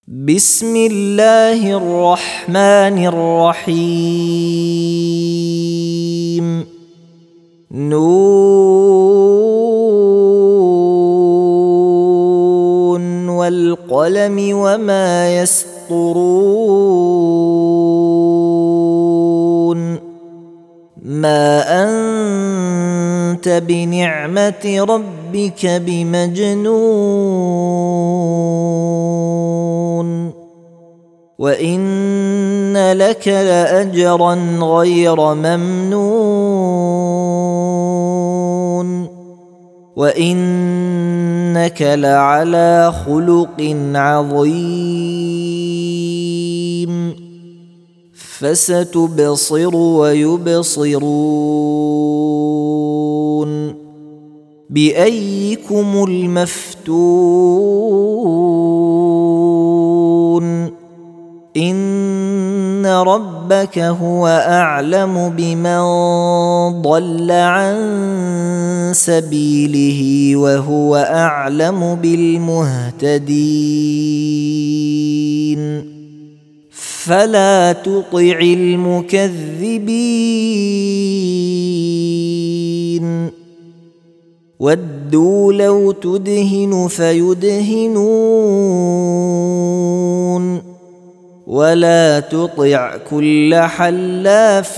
بسم الله الرحمن الرحيم. نون والقلم وما يسطرون. ما أنت بنعمة ربك بمجنون وإن لك لأجرا غير ممنون وإنك لعلى خلق عظيم. فستبصر ويبصرون بأيكم المفتون. إن ربك هو أعلم بمن ضل عن سبيله وهو أعلم بالمهتدين. فلا تطع المكذبين. ودوا لو تدهن فيدهنون ولا تطع كل حلاف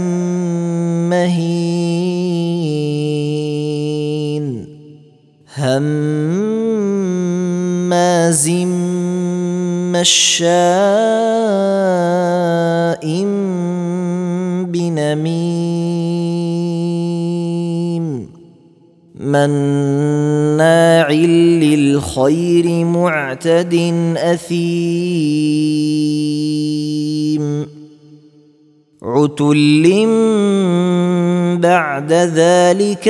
مهين هماز مشاء بنميم مناع للخير معتد أثيم عتل بعد ذلك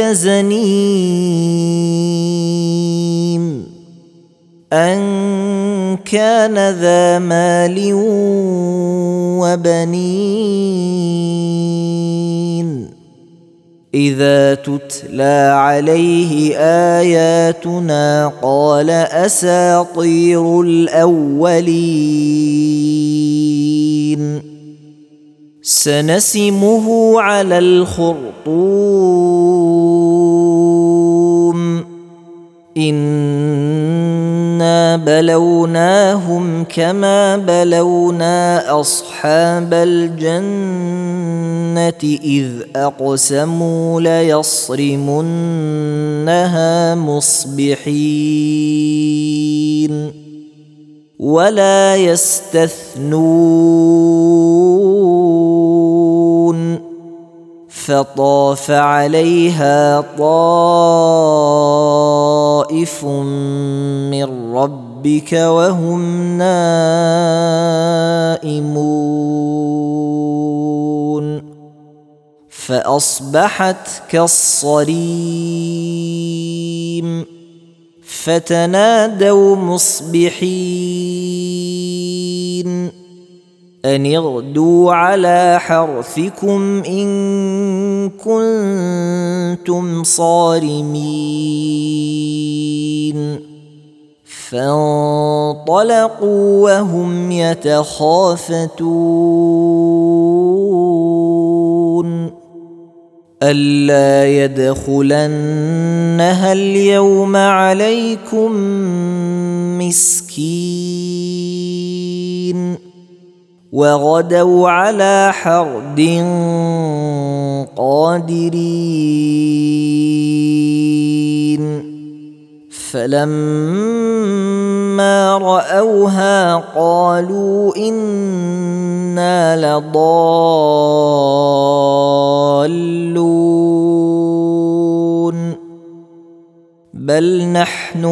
زنيم أن كان ذا مال وبنين إذا تتلى عليه آياتنا قال أساطير الأولين. سنسمه على الخرطوم إنا بلوناهم كما بلونا أصحاب الجنة إذ أقسموا ليصرمنها مصبحين ولا يستثنون. فطاف عليها طائف من ربك وهم نائمون فأصبحت كالصريم. فتنادوا مصبحين أن اغدوا على حرثكم إن كنتم صارمين. فانطلقوا وهم يتخافتون ألا يدخلنها اليوم عليكم مسكين وغدوا على حرد قادرين. فلما رأوها قالوا إنا لضالون بل نحن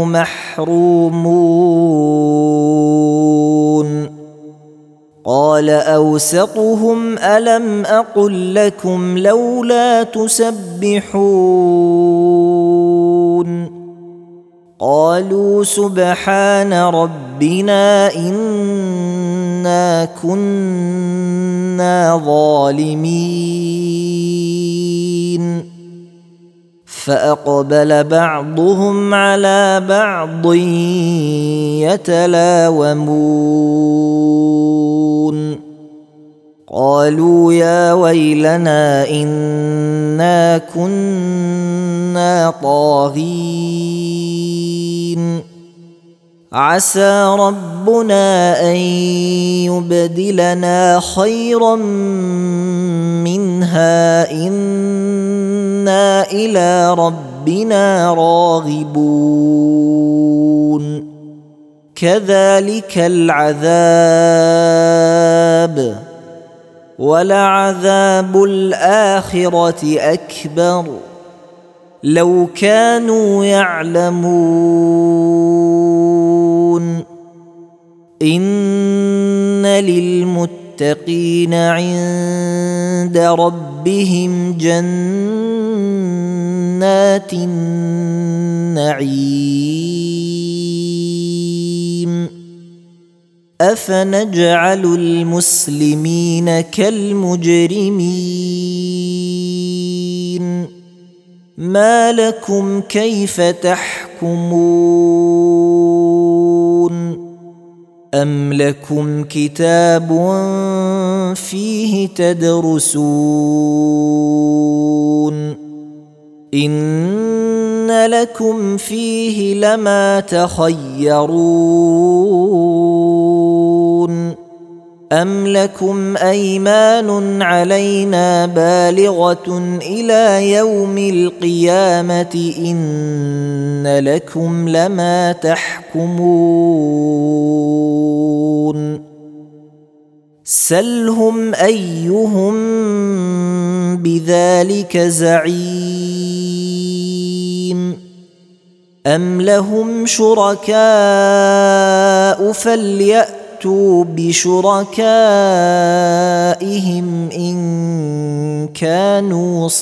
محرومون. قال أوسطهم ألم أقل لكم لولا تسبحون قالوا سبحان ربنا إنا كنا ظالمين. فأقبل بعضهم على بعض يتلاومون قالوا يا ويلنا إنا كنا طاغين عسى ربنا أن يبدلنا خيرا منها إنا إلى ربنا راغبون كذلك العذاب ولعذاب الآخرة أكبر لو كانوا يعلمون إن للمتقين عند ربهم جنات النعيم أفنجعل المسلمين كالمجرمين ما لكم كيف تحكمون أم لكم كتاب فيه تدرسون إن لكم فيه لما تخيرون أم لكم أيمان علينا بالغة إلى يوم القيامة إن لكم لما تحكمون سلهم أيهم بذلك زعيم أم لهم شركاء فليأتوا بشركائهم إن كانوا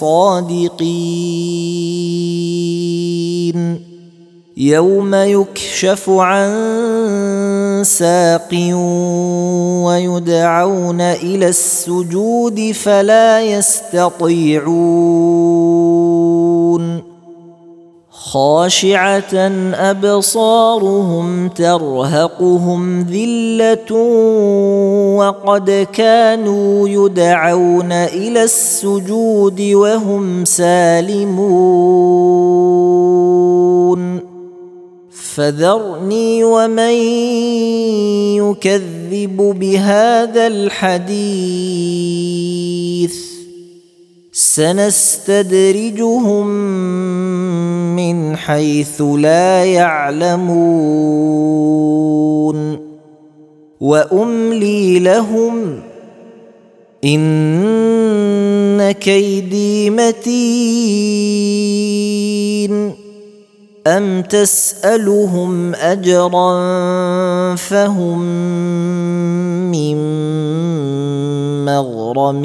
صادقين يوم يكشف عن ساق ويدعون إلى السجود فلا يستطيعون خاشعة أبصارهم ترهقهم ذلة وقد كانوا يدعون إلى السجود وهم سالمون فذرني ومن يكذب بهذا الحديث سنستدرجهم من حيث لا يعلمون وأملي لهم إن كيدي متين أم تسألهم أجرا فهم من مغرم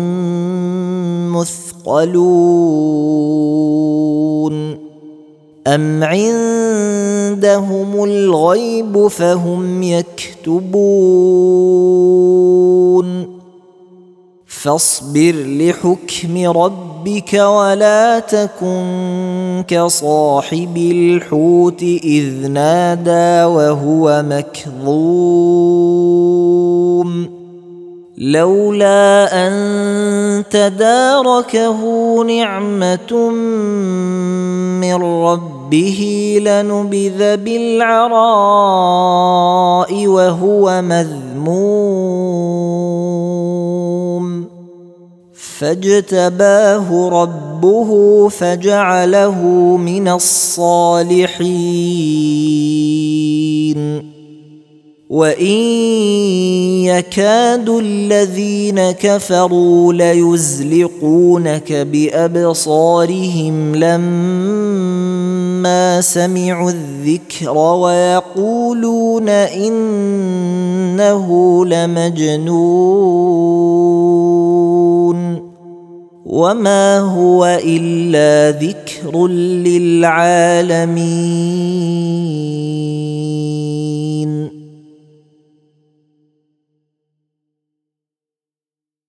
مثقلون أم عندهم الغيب فهم يكتبون فاصبر لحكم ربك ولا تكن كصاحب الحوت إذ نادى وهو مكظوم لولا أن تداركه نعمة من ربه لنبذ بالعراء وهو مذموم فاجتباه ربه فجعله من الصالحين وإن يكاد الذين كفروا ليزلقونك بأبصارهم لما سمعوا الذكر ويقولون إنه لمجنون وما هو إلا ذكر للعالمين